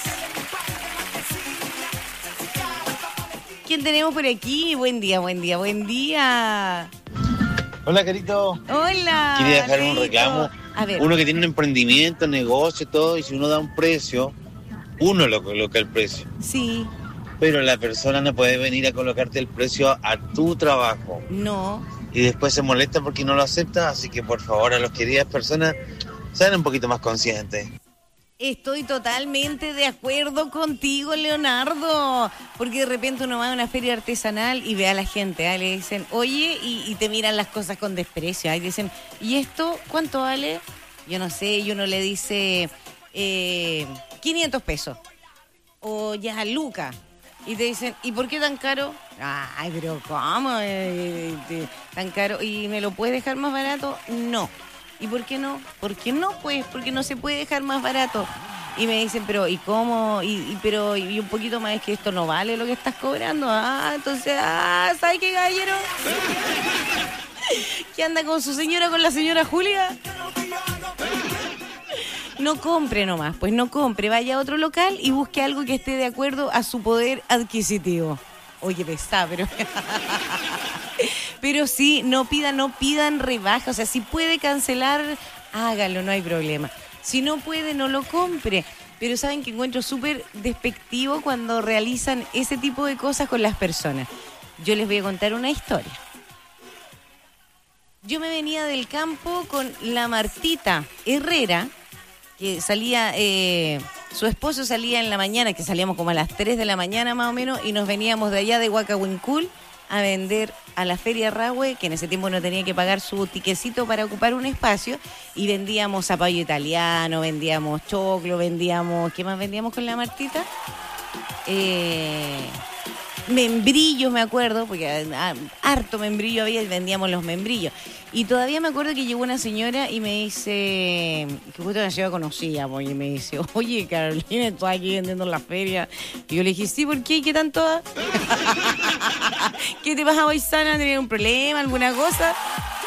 ¿Quién tenemos por aquí? Buen día, buen día, buen día. Hola, Carito. Hola. Quería dejar Carito. un reclamo. A ver. Uno que tiene un emprendimiento, negocio, todo, y si uno da un precio, uno lo coloca el precio. Sí. Pero la persona no puede venir a colocarte el precio a tu trabajo. No. Y después se molesta porque no lo acepta, así que por favor a las queridas personas sean un poquito más conscientes. Estoy totalmente de acuerdo contigo, Leonardo, porque de repente uno va a una feria artesanal y ve a la gente, ¿eh? Le dicen, oye, y, y te miran las cosas con desprecio, ¿eh? Y dicen, ¿y esto cuánto vale? Yo no sé, y uno le dice eh, quinientos pesos, o ya, Luca, y te dicen, ¿y por qué tan caro? Ay, pero ¿cómo? Eh, eh, tan caro, ¿y me lo puedes dejar más barato? No. ¿Y por qué no? ¿Por qué no? Pues porque no se puede dejar más barato. Y me dicen, pero ¿y cómo? Y, y pero y un poquito más, es que esto no vale lo que estás cobrando. Ah, entonces, ah, ¿sabes qué, caballero? ¿Qué anda con su señora, con la señora Julia? No compre nomás, pues no compre. Vaya a otro local y busque algo que esté de acuerdo a su poder adquisitivo. Oye, pesá, pero... Pero sí, no pidan, no pidan rebaja. O sea, si puede cancelar, hágalo, no hay problema. Si no puede, no lo compre. Pero saben que encuentro súper despectivo cuando realizan ese tipo de cosas con las personas. Yo les voy a contar una historia. Yo me venía del campo con la Martita Herrera, que salía... Eh, su esposo salía en la mañana, que salíamos como a las tres de la mañana más o menos, y nos veníamos de allá de Huacahuincul a vender a la Feria Rahue, que en ese tiempo no tenía que pagar su tiquecito para ocupar un espacio, y vendíamos zapallo italiano, vendíamos choclo, vendíamos... ¿Qué más vendíamos con la Martita? Eh... Membrillos, me acuerdo, porque ah, harto membrillo había y vendíamos los membrillos. Y todavía me acuerdo que llegó una señora y me dice, que justo una señora conocía, y me dice, oye, Carolina, ¿estás aquí vendiendo en la feria? Y yo le dije, sí, ¿por qué? ¿Qué tanto? ¿Qué te pasa hoy, Sana? ¿Tenías un problema, alguna cosa?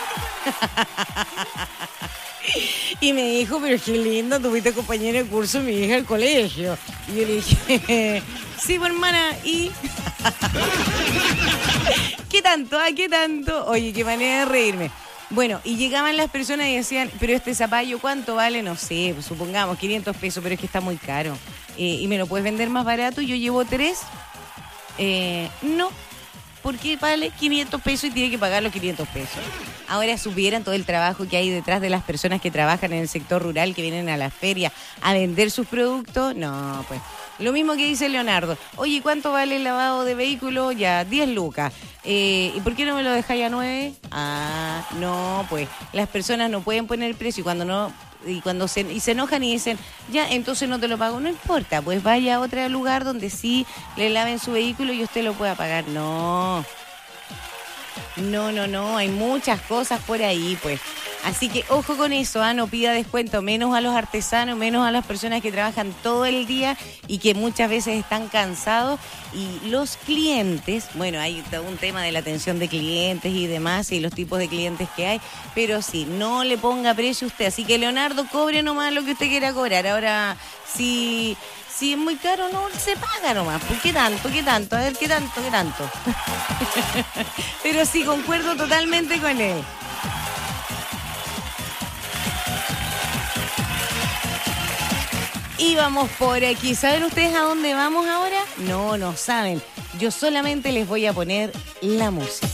Y me dijo, pero qué lindo, tuviste compañero de curso mi hija al colegio. Y yo le dije, sí, pues, hermana, y... ¿Qué tanto? ¿A qué tanto? Oye, qué manera de reírme. Bueno, y llegaban las personas y decían, pero este zapallo, ¿cuánto vale? No sé, pues, supongamos quinientos pesos, pero es que está muy caro. Eh, ¿Y me lo puedes vender más barato? Yo llevo tres. Eh, no. Porque vale quinientos pesos y tiene que pagar los quinientos pesos. Ahora supieran todo el trabajo que hay detrás de las personas que trabajan en el sector rural, que vienen a la feria a vender sus productos. No, pues, lo mismo que dice Leonardo. Oye, ¿cuánto vale el lavado de vehículos? Ya, diez lucas. Eh, ¿Y por qué no me lo dejáis a nueve? Ah, no, pues, las personas no pueden poner el precio y cuando no... Y cuando se, y se enojan y dicen, ya, entonces no te lo pago. No importa, pues vaya a otro lugar donde sí le laven su vehículo y usted lo pueda pagar. No, no, no, no, hay muchas cosas por ahí, pues. Así que ojo con eso, ¿eh? No pida descuento, menos a los artesanos, menos a las personas que trabajan todo el día y que muchas veces están cansados. Y los clientes, bueno, hay todo un tema de la atención de clientes y demás, y los tipos de clientes que hay, pero sí, no le ponga precio usted. Así que, Leonardo, cobre nomás lo que usted quiera cobrar. Ahora, si, si es muy caro, no se paga nomás. ¿Por qué tanto? ¿Qué tanto? A ver, ¿qué tanto? ¿Qué tanto? Pero sí, concuerdo totalmente con él. Y vamos por aquí. ¿Saben ustedes a dónde vamos ahora? No, no saben. Yo solamente les voy a poner la música.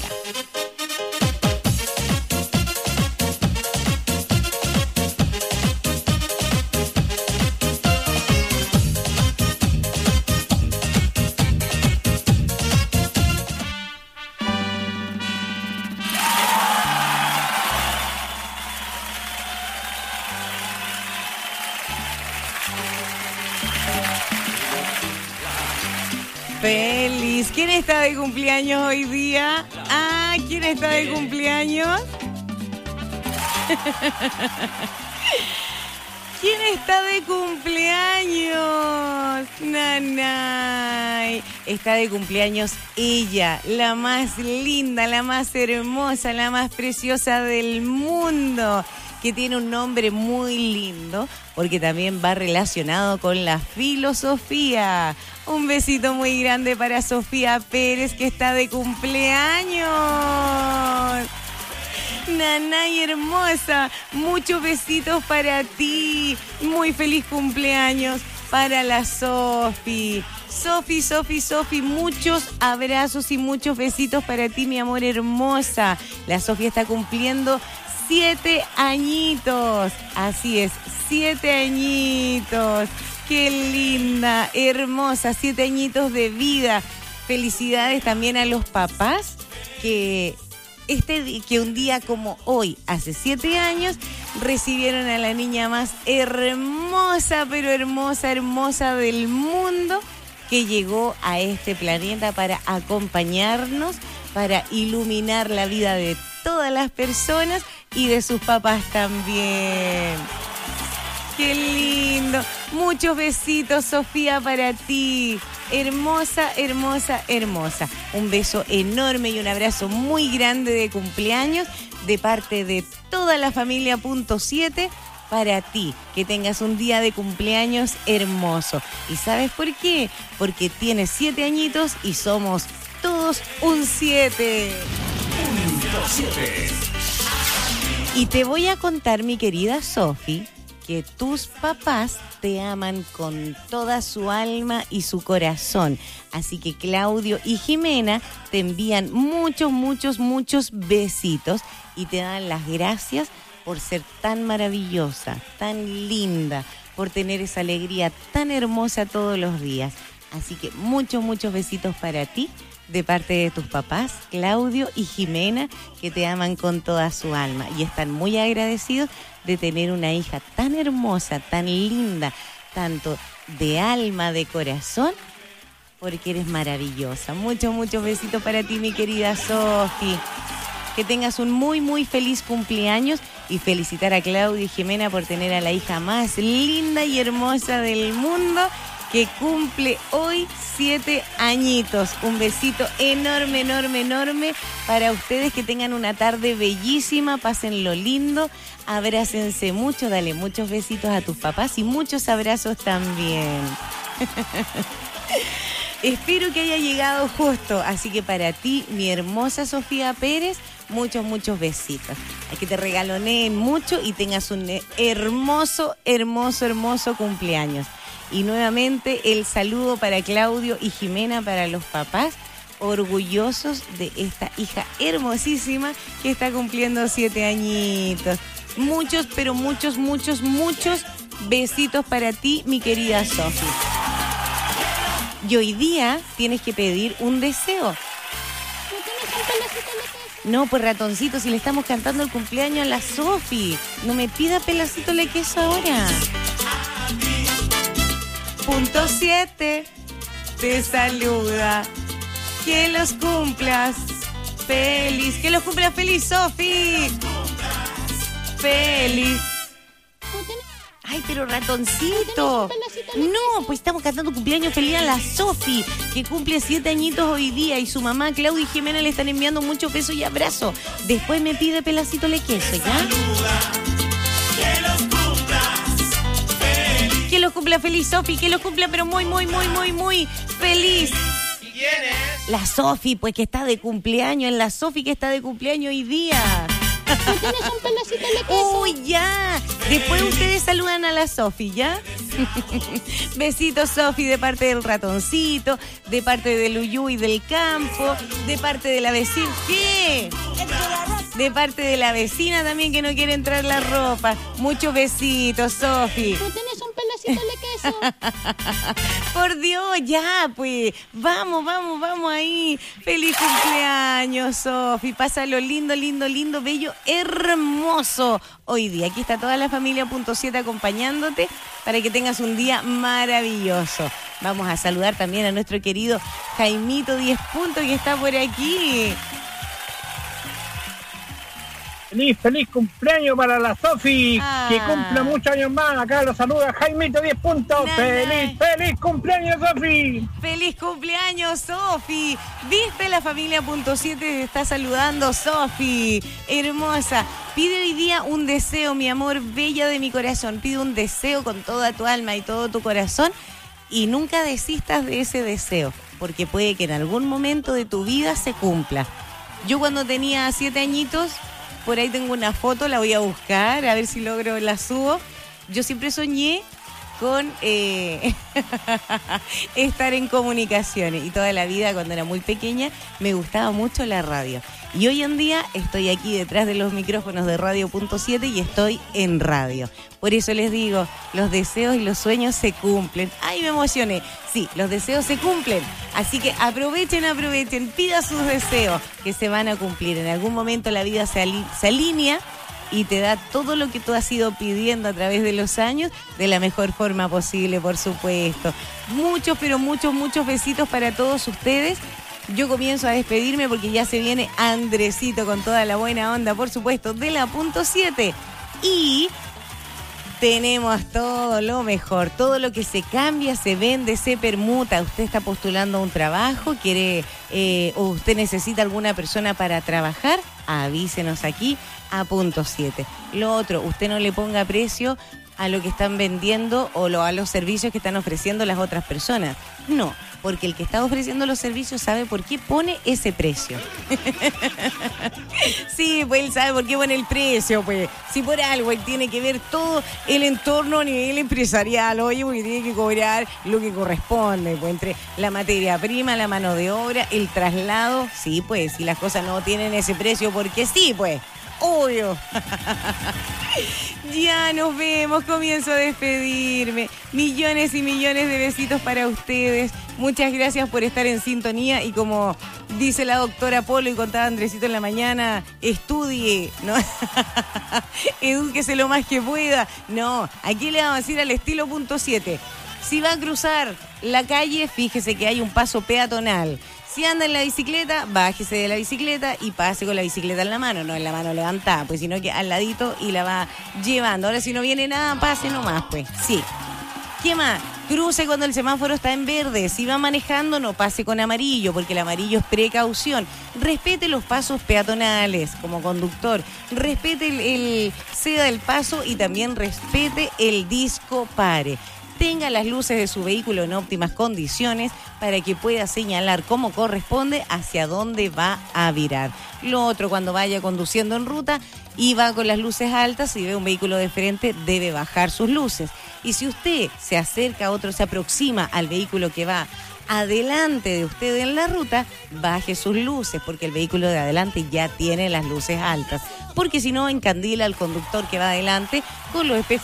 Feliz. ¿Quién está de cumpleaños hoy día? Ah, ¿quién está de cumpleaños? ¿Quién está de cumpleaños? Nanay. Está de cumpleaños ella, la más linda, la más hermosa, la más preciosa del mundo, que tiene un nombre muy lindo porque también va relacionado con la filosofía. Un besito muy grande para Sofía Pérez, que está de cumpleaños. Nanay hermosa, muchos besitos para ti. Muy feliz cumpleaños para la Sofi. Sofi, Sofi, Sofi, muchos abrazos y muchos besitos para ti, mi amor hermosa. La Sofi está cumpliendo siete añitos. Así es, siete añitos. Qué linda, hermosa, siete añitos de vida. Felicidades también a los papás que, este, que un día como hoy, hace siete años, recibieron a la niña más hermosa, pero hermosa, hermosa del mundo, que llegó a este planeta para acompañarnos, para iluminar la vida de todas las personas y de sus papás también. ¡Qué lindo! Muchos besitos, Sofía, para ti. Hermosa, hermosa, hermosa. Un beso enorme y un abrazo muy grande de cumpleaños de parte de toda la familia punto siete para ti. Que tengas un día de cumpleaños hermoso. ¿Y sabes por qué? Porque tienes siete añitos y somos todos un siete. Punto siete. Y te voy a contar, mi querida Sofi, que tus papás te aman con toda su alma y su corazón. Así que Claudio y Jimena te envían muchos, muchos, muchos besitos y te dan las gracias por ser tan maravillosa, tan linda, por tener esa alegría tan hermosa todos los días. Así que muchos, muchos besitos para ti, de parte de tus papás, Claudio y Jimena, que te aman con toda su alma y están muy agradecidos de tener una hija tan hermosa, tan linda, tanto de alma, de corazón, porque eres maravillosa. Muchos, muchos besitos para ti, mi querida Sofi. Que tengas un muy, muy feliz cumpleaños y felicitar a Claudio y Jimena por tener a la hija más linda y hermosa del mundo, que cumple hoy siete añitos. Un besito enorme, enorme, enorme para ustedes. Que tengan una tarde bellísima, pásenlo lindo, abrácense mucho, dale muchos besitos a tus papás y muchos abrazos también. Espero que haya llegado justo, así que para ti, mi hermosa Sofía Pérez, muchos, muchos besitos. A que te regaloneen mucho y tengas un hermoso, hermoso, hermoso cumpleaños. Y nuevamente el saludo para Claudio y Jimena, para los papás, orgullosos de esta hija hermosísima que está cumpliendo siete añitos. Muchos, pero muchos, muchos, muchos besitos para ti, mi querida Sofi. Y hoy día tienes que pedir un deseo. No, pues ratoncito, si le estamos cantando el cumpleaños a la Sofi. No me pida pelacito de queso ahora. Punto siete te saluda. Que los cumplas feliz. Que los cumplas feliz, Sofi. Feliz. Ay, pero ratoncito. No, pues estamos cantando cumpleaños feliz a la Sofi, que cumple siete añitos hoy día, y su mamá Claudia y Jimena le están enviando muchos besos y abrazos. Después me pide pelacito de queso, ¿ya? Que los cumplas feliz. Que los cumpla feliz, Sofi, que los cumpla, pero muy, muy, muy, muy, muy feliz. ¿Y quién es? La Sofi, pues que está de cumpleaños, es la Sofi que está de cumpleaños hoy día. ¿Tienes un pelacito de queso? ¡Uy, ya! Después ustedes saludan a la Sofi, ¿ya? Besitos, Sofi, de parte del ratoncito, de parte del Uyuy del campo, de parte de la vecina. ¿Qué? De parte de la vecina también que no quiere entrar la ropa. Muchos besitos, Sofi. ¿Tú tienes un pedacito de queso? Por Dios, ya, pues. Vamos, vamos, vamos ahí. Feliz cumpleaños, Sofi. Pásalo lindo, lindo, lindo, bello, hermoso. Hoy día, aquí está toda la familia punto siete acompañándote para que tengas un día maravilloso. Vamos a saludar también a nuestro querido Jaimito diez puntos que está por aquí. Feliz, feliz cumpleaños para la Sofi, ah. que cumpla muchos años más. Acá lo saluda Jaimito diez puntos. Nah, feliz, nah. feliz cumpleaños, Sofi. Feliz cumpleaños, Sofi. ¿Viste? La familia punto siete te está saludando, Sofi. Hermosa. Pide hoy día un deseo, mi amor, bella de mi corazón. Pide un deseo con toda tu alma y todo tu corazón y nunca desistas de ese deseo, porque puede que en algún momento de tu vida se cumpla. Yo cuando tenía siete añitos, por ahí tengo una foto, la voy a buscar, a ver si logro, la subo. Yo siempre soñé con eh, estar en comunicaciones y toda la vida, cuando era muy pequeña, me gustaba mucho la radio. Y hoy en día estoy aquí detrás de los micrófonos de Radio punto siete y estoy en radio. Por eso les digo, los deseos y los sueños se cumplen. ¡Ay, me emocioné! Sí, los deseos se cumplen. Así que aprovechen, aprovechen, pida sus deseos que se van a cumplir. En algún momento la vida se, ali- se alinea y te da todo lo que tú has ido pidiendo a través de los años de la mejor forma posible, por supuesto. Muchos, pero muchos, muchos besitos para todos ustedes. Yo comienzo a despedirme porque ya se viene Andresito con toda la buena onda, por supuesto, de la punto siete. Y tenemos todo lo mejor, todo lo que se cambia, se vende, se permuta. Usted está postulando a un trabajo, quiere eh, o usted necesita alguna persona para trabajar, avísenos aquí a punto siete. Lo otro, usted no le ponga precio a lo que están vendiendo o lo, a los servicios que están ofreciendo las otras personas. No, porque el que está ofreciendo los servicios sabe por qué pone ese precio. Sí, pues él sabe por qué pone el precio, pues. Si por algo él tiene que ver todo el entorno a nivel empresarial, oye, porque tiene que cobrar lo que corresponde, pues entre la materia prima, la mano de obra, el traslado. Sí, pues, si las cosas no tienen ese precio, porque sí, pues. Obvio. Ya nos vemos, comienzo a despedirme. Millones y millones de besitos para ustedes. Muchas gracias por estar en sintonía y como dice la doctora Polo y contaba Andresito en la mañana, estudie, ¿no? Edúquese lo más que pueda. No, aquí le vamos a decir al estilo punto siete. Si va a cruzar la calle, fíjese que hay un paso peatonal. Si anda en la bicicleta, bájese de la bicicleta y pase con la bicicleta en la mano, no en la mano levantada, pues sino que al ladito y la va llevando. Ahora si no viene nada, pase nomás, pues. Sí. ¿Qué más? Cruce cuando el semáforo está en verde. Si va manejando, no pase con amarillo, porque el amarillo es precaución. Respete los pasos peatonales como conductor. Respete el, el ceda del paso y también respete el disco pare. Tenga las luces de su vehículo en óptimas condiciones para que pueda señalar como corresponde hacia dónde va a virar. Lo otro, cuando vaya conduciendo en ruta y va con las luces altas y ve un vehículo de frente, debe bajar sus luces. Y si usted se acerca a otro, se aproxima al vehículo que va adelante de usted en la ruta, baje sus luces, porque el vehículo de adelante ya tiene las luces altas. Porque si no, encandila al conductor que va adelante con los espejos